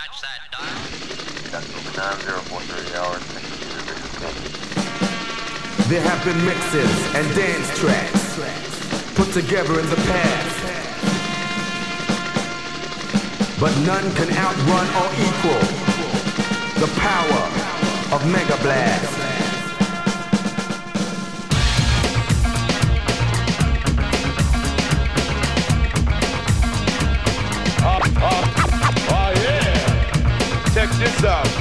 touch that dial. There have been mixes and dance tracks put together in the past, but none can outrun or equal the power of Mega Blast. Oh yeah! Check this out.